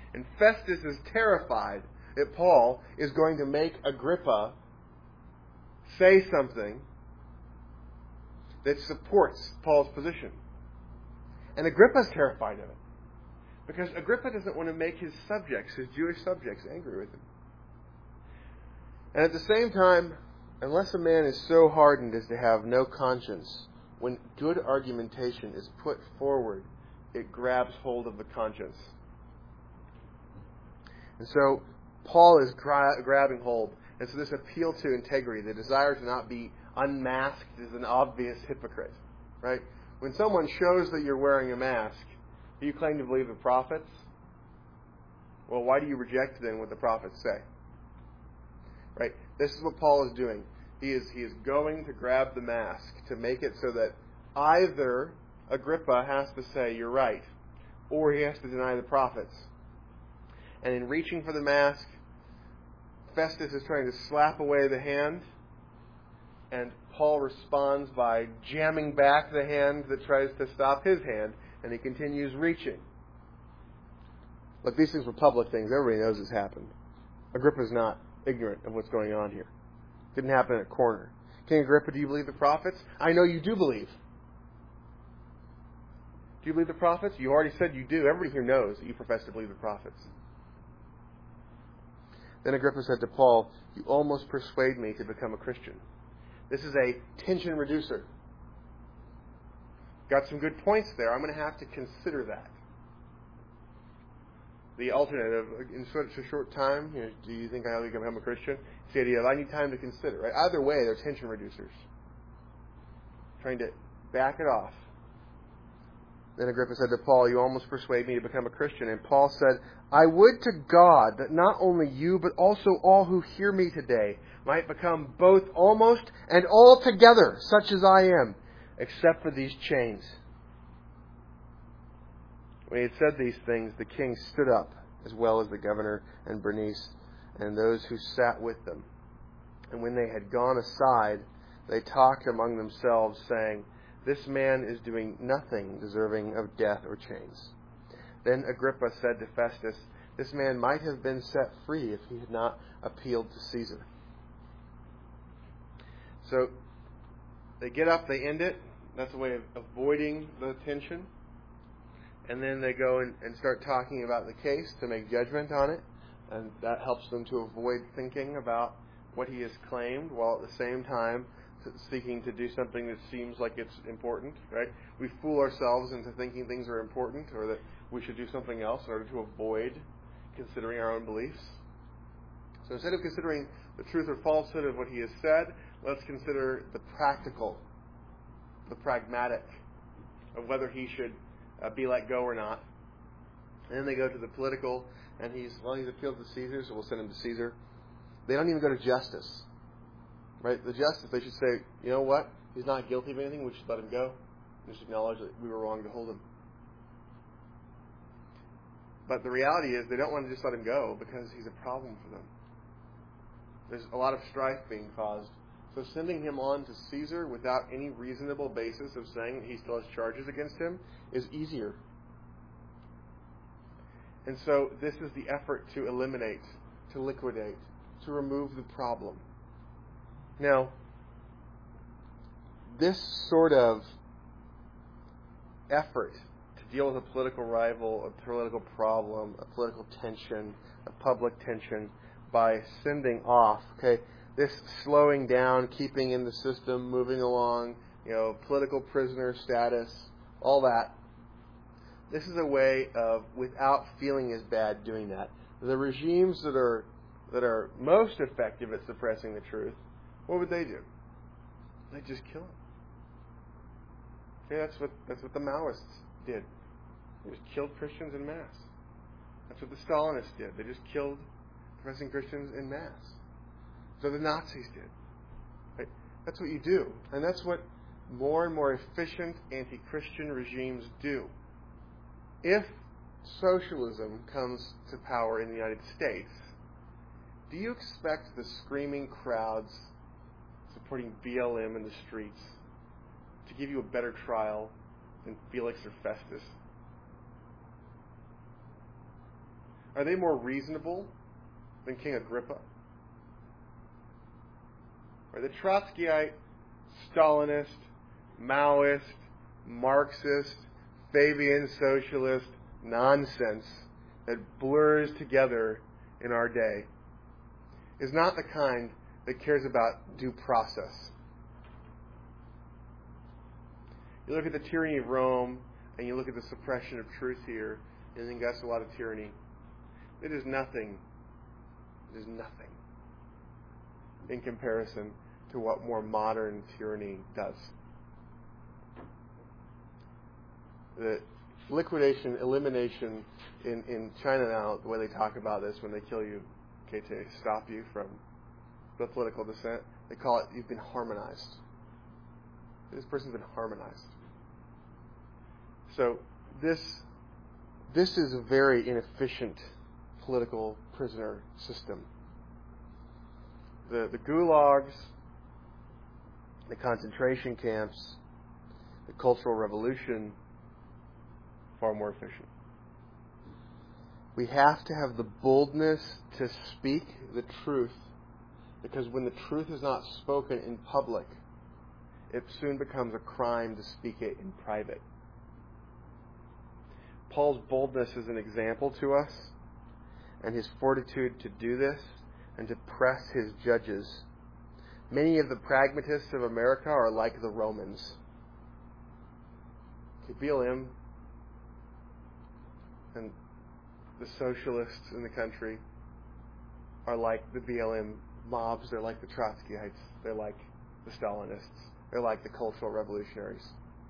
Speaker 1: And Festus is terrified that Paul is going to make Agrippa say something that supports Paul's position. And Agrippa's terrified of it. Because Agrippa doesn't want to make his subjects, his Jewish subjects, angry with him. And at the same time, unless a man is so hardened as to have no conscience, when good argumentation is put forward, it grabs hold of the conscience. And so Paul is gra- grabbing hold. And so this appeal to integrity, the desire to not be unmasked, is an obvious hypocrite. Right? When someone shows that you're wearing a mask, do you claim to believe the prophets? Well, why do you reject then what the prophets say? Right? This is what Paul is doing. He is he is going to grab the mask to make it so that either Agrippa has to say you're right, or he has to deny the prophets. And in reaching for the mask, Festus is trying to slap away the hand, and Paul responds by jamming back the hand that tries to stop his hand, and he continues reaching. Look, these things were public things. Everybody knows this happened. Agrippa's not ignorant of what's going on here. It didn't happen in a corner. King Agrippa, do you believe the prophets? I know you do believe. Do you believe the prophets? You already said you do. Everybody here knows that you profess to believe the prophets. Then Agrippa said to Paul, you almost persuade me to become a Christian. This is a tension reducer. Got some good points there. I'm going to have to consider that. The alternative, in such a short time, you know, do you think I ought to become a Christian? It's the idea of I need time to consider. Right? Either way, they're tension reducers. Trying to back it off. Then Agrippa said to Paul, you almost persuade me to become a Christian. And Paul said, I would to God that not only you, but also all who hear me today might become both almost and altogether such as I am, except for these chains. When he had said these things, the king stood up, as well as the governor and Bernice and those who sat with them. And when they had gone aside, they talked among themselves, saying, this man is doing nothing deserving of death or chains. Then Agrippa said to Festus, this man might have been set free if he had not appealed to Caesar. So they get up, they end it. That's a way of avoiding the tension. And then they go and, and start talking about the case to make judgment on it. And that helps them to avoid thinking about what he has claimed, while at the same time seeking to do something that seems like it's important, right? We fool ourselves into thinking things are important, or that we should do something else in order to avoid considering our own beliefs. So instead of considering the truth or falsehood of what he has said, let's consider the practical, the pragmatic of whether he should uh, be let go or not. And then they go to the political, and he's, well, he's appealed to Caesar, so we'll send him to Caesar. They don't even go to justice. Right? The justice, they should say, you know what? He's not guilty of anything. We should let him go. We should acknowledge that we were wrong to hold him. But the reality is they don't want to just let him go because he's a problem for them. There's a lot of strife being caused. So sending him on to Caesar without any reasonable basis of saying he still has charges against him is easier. And so this is the effort to eliminate, to liquidate, to remove the problem. Now, this sort of effort to deal with a political rival, a political problem, a political tension, a public tension, by sending off, okay, this slowing down, keeping in the system, moving along, you know, political prisoner status, all that. This is a way of, without feeling as bad, doing that. The regimes that are that are most effective at suppressing the truth, what would they do? They'd just kill him. Okay, that's what that's what the Maoists did. They just killed Christians en masse. That's what the Stalinists did. They just killed professing Christians en masse. So the Nazis did. Right? That's what you do. And that's what more and more efficient anti-Christian regimes do. If socialism comes to power in the United States, do you expect the screaming crowds supporting B L M in the streets to give you a better trial than Felix or Festus? Are they more reasonable than King Agrippa? Or the Trotskyite, Stalinist, Maoist, Marxist, Fabian socialist nonsense that blurs together in our day is not the kind that cares about due process. You look at the tyranny of Rome and you look at the suppression of truth here, and you think that's a lot of tyranny. It is nothing. It is nothing in comparison to what more modern tyranny does. The liquidation, elimination in, in China now, the way they talk about this when they kill you, okay, to stop you from the political dissent, they call it, you've been harmonized. This person's been harmonized. So this this is a very inefficient political prisoner system. The the gulags, the concentration camps, the Cultural Revolution, far more efficient. We have to have the boldness to speak the truth, because when the truth is not spoken in public, it soon becomes a crime to speak it in private. Paul's boldness is an example to us, and his fortitude to do this and to press his judges. Many of the pragmatists of America are like the Romans. B L M and the socialists in the country are like the B L M mobs. They're like the Trotskyites. They're like the Stalinists. They're like the Cultural Revolutionaries.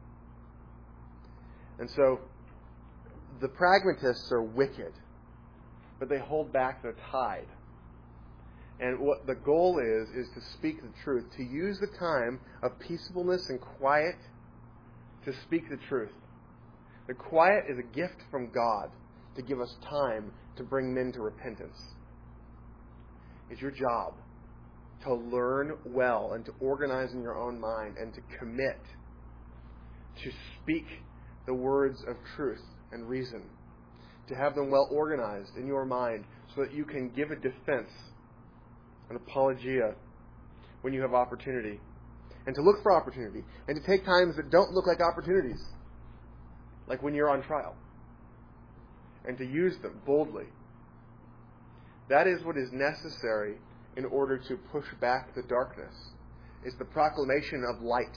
Speaker 1: And so the pragmatists are wicked, but they hold back the tide. And what the goal is, is to speak the truth, to use the time of peaceableness and quiet to speak the truth. The quiet is a gift from God to give us time to bring men to repentance. It's your job to learn well and to organize in your own mind and to commit to speak the words of truth and reason, to have them well organized in your mind so that you can give a defense, an apologia, when you have opportunity, and to look for opportunity, and to take times that don't look like opportunities, like when you're on trial, and to use them boldly. That is what is necessary in order to push back the darkness. It's the proclamation of light.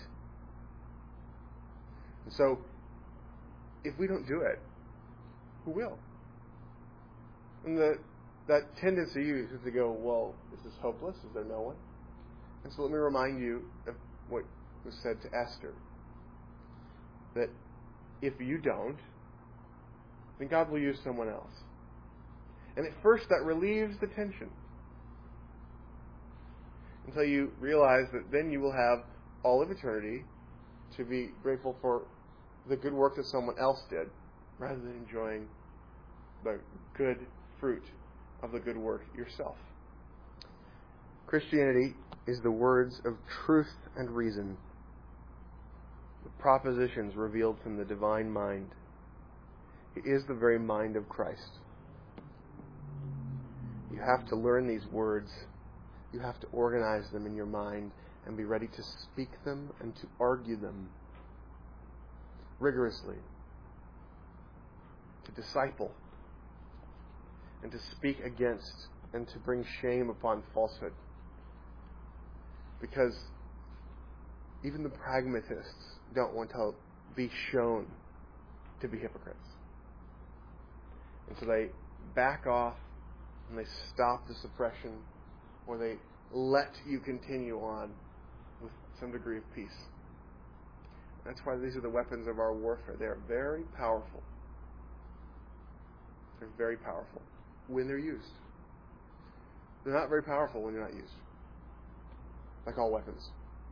Speaker 1: And so, if we don't do it, who will? And the that tendency is to go, well, is this hopeless? Is there no one? And so let me remind you of what was said to Esther. That if you don't, then God will use someone else. And at first that relieves the tension. Until you realize that then you will have all of eternity to be grateful for the good work that someone else did, rather than enjoying the good fruit of the good work yourself. Christianity is the words of truth and reason, the propositions revealed from the divine mind. It is the very mind of Christ. You have to learn these words. You have to organize them in your mind and be ready to speak them and to argue them rigorously, to disciple, and to speak against and to bring shame upon falsehood. Because even the pragmatists don't want to be shown to be hypocrites. And so they back off and they stop the suppression, or they let you continue on with some degree of peace. That's why these are the weapons of our warfare. They are very powerful. They're very powerful when they're used. They're not very powerful when they're not used. Like all weapons.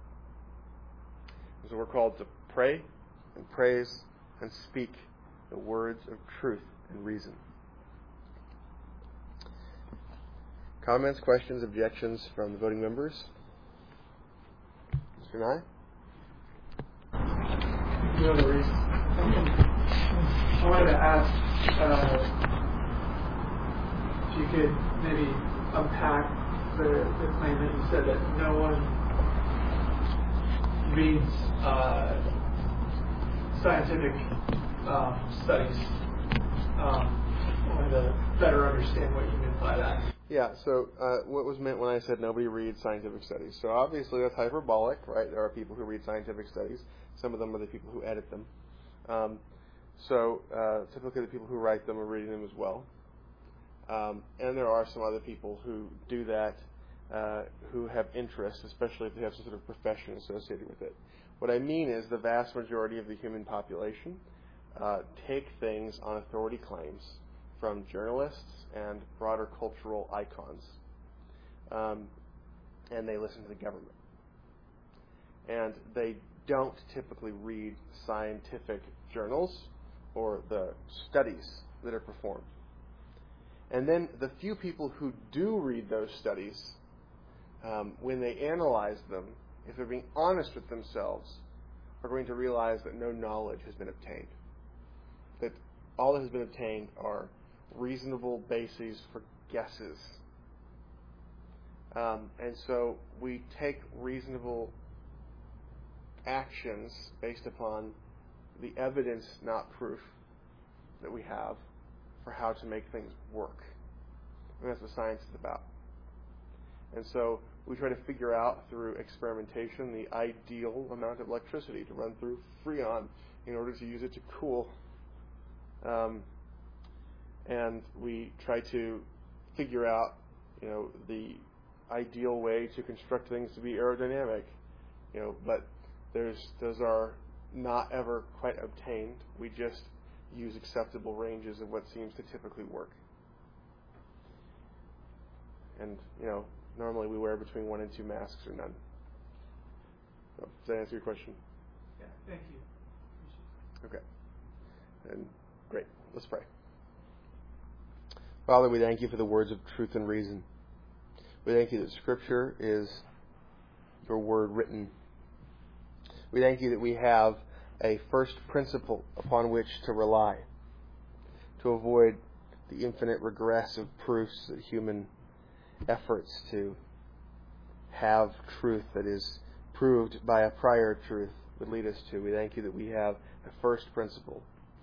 Speaker 1: So we're called to pray and praise and speak the words of truth and reason. Comments, questions, objections from the voting members? Mister Nye?
Speaker 2: You know the reason. I wanted to ask, uh, you could maybe unpack the, the claim that you said that no one reads uh, scientific um, studies. Um, I wanted to better understand what you meant by that.
Speaker 1: Yeah, so uh, what was meant when I said nobody reads scientific studies? So obviously that's hyperbolic, right? There are people who read scientific studies. Some of them are the people who edit them. Um, so uh, typically the people who write them are reading them as well. Um, and there are some other people who do that, uh, who have interest, especially if they have some sort of profession associated with it. What I mean is the vast majority of the human population uh, take things on authority claims from journalists and broader cultural icons. Um, and they listen to the government. And they don't typically read scientific journals or the studies that are performed. And then the few people who do read those studies, um, when they analyze them, if they're being honest with themselves, are going to realize that no knowledge has been obtained. That all that has been obtained are reasonable bases for guesses. Um, and so we take reasonable actions based upon the evidence, not proof, that we have for how to make things work. And that's what science is about. And so we try to figure out through experimentation the ideal amount of electricity to run through Freon in order to use it to cool. Um, and we try to figure out, you know, the ideal way to construct things to be aerodynamic. You know, but there's those are not ever quite obtained. We just use acceptable ranges of what seems to typically work. And, you know, normally we wear between one and two masks or none. So, does that answer your question?
Speaker 2: Yeah, thank you.
Speaker 1: Okay. And great. Let's pray. Father, we thank you for the words of truth and reason. We thank you that Scripture is your word written. We thank you that we have a first principle upon which to rely, to avoid the infinite regress of proofs that human efforts to have truth that is proved by a prior truth would lead us to. We thank you that we have a first principle.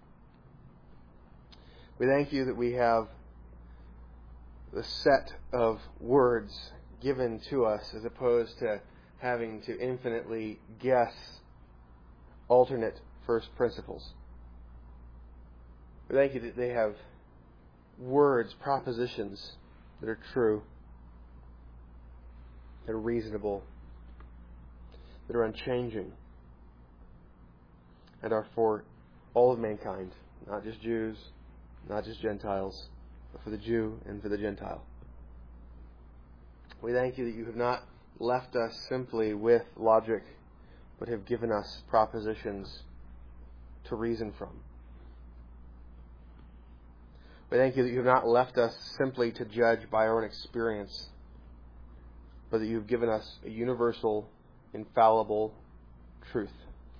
Speaker 1: We thank you that we have the set of words given to us as opposed to having to infinitely guess alternate first principles. We thank you that they have words, propositions that are true, that are reasonable, that are unchanging, and are for all of mankind, not just Jews, not just Gentiles, but for the Jew and for the Gentile. We thank you that you have not left us simply with logic, but have given us propositions to reason from. We thank you that you have not left us simply to judge by our own experience, but that you have given us a universal, infallible truth.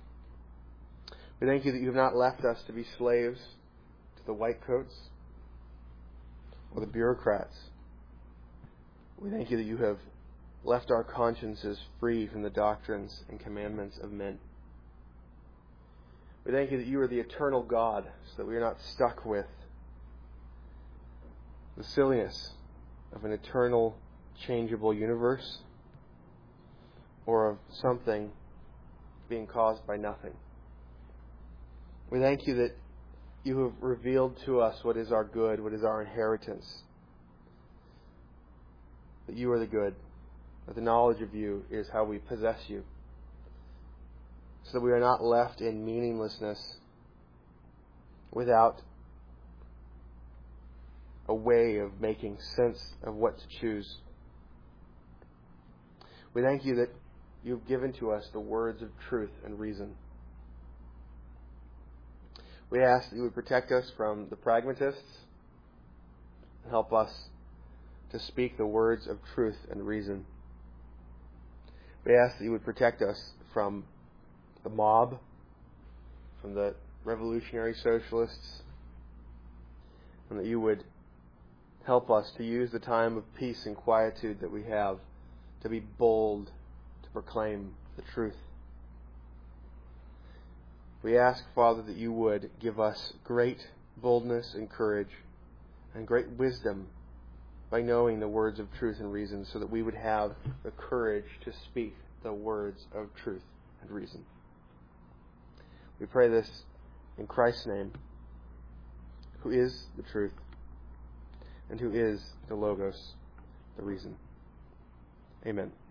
Speaker 1: We thank you that you have not left us to be slaves to the whitecoats or the bureaucrats. We thank you that you have left our consciences free from the doctrines and commandments of men. We thank you that you are the eternal God, so that we are not stuck with the silliness of an eternal, changeable universe or of something being caused by nothing. We thank you that you have revealed to us what is our good, what is our inheritance, that you are the good, that the knowledge of you is how we possess you, so that we are not left in meaninglessness without a way of making sense of what to choose. We thank you that you've given to us the words of truth and reason. We ask that you would protect us from the pragmatists and help us to speak the words of truth and reason. We ask that you would protect us from the mob, from the revolutionary socialists, and that you would help us to use the time of peace and quietude that we have to be bold, to proclaim the truth. We ask, Father, that you would give us great boldness and courage and great wisdom by knowing the words of truth and reason, so that we would have the courage to speak the words of truth and reason. We pray this in Christ's name, who is the truth and who is the Logos, the reason. Amen.